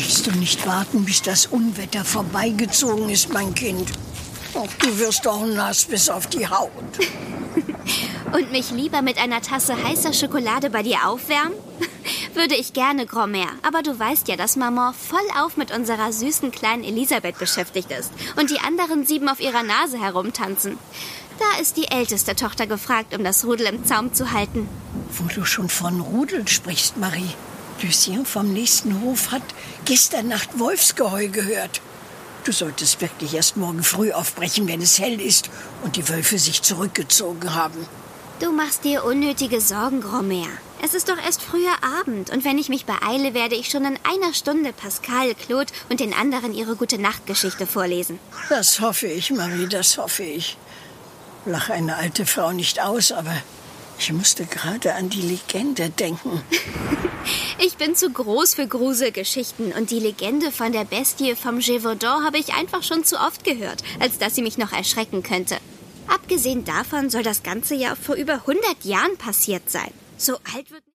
Willst du nicht warten, bis das Unwetter vorbeigezogen ist, mein Kind? Ach, du wirst doch nass bis auf die Haut. Und mich lieber mit einer Tasse heißer Schokolade bei dir aufwärmen? Würde ich gerne, Grand-Mère. Aber du weißt ja, dass Maman vollauf mit unserer süßen kleinen Elisabeth beschäftigt ist und die anderen 7 auf ihrer Nase herumtanzen. Da ist die älteste Tochter gefragt, um das Rudel im Zaum zu halten. Wo du schon von Rudel sprichst, Marie. Lucien vom nächsten Hof hat gestern Nacht Wolfsgeheul gehört. Du solltest wirklich erst morgen früh aufbrechen, wenn es hell ist und die Wölfe sich zurückgezogen haben. Du machst dir unnötige Sorgen, Grand-Mère. Es ist doch erst früher Abend und wenn ich mich beeile, werde ich schon in einer Stunde Pascal, Claude und den anderen ihre Gute-Nacht-Geschichte vorlesen. Das hoffe ich, Marie, das hoffe ich. Lach eine alte Frau nicht aus, aber ich musste gerade an die Legende denken. Ich bin zu groß für Gruselgeschichten und die Legende von der Bestie vom Gévaudan habe ich einfach schon zu oft gehört, als dass sie mich noch erschrecken könnte. Abgesehen davon soll das Ganze ja vor über 100 Jahren passiert sein. So alt wird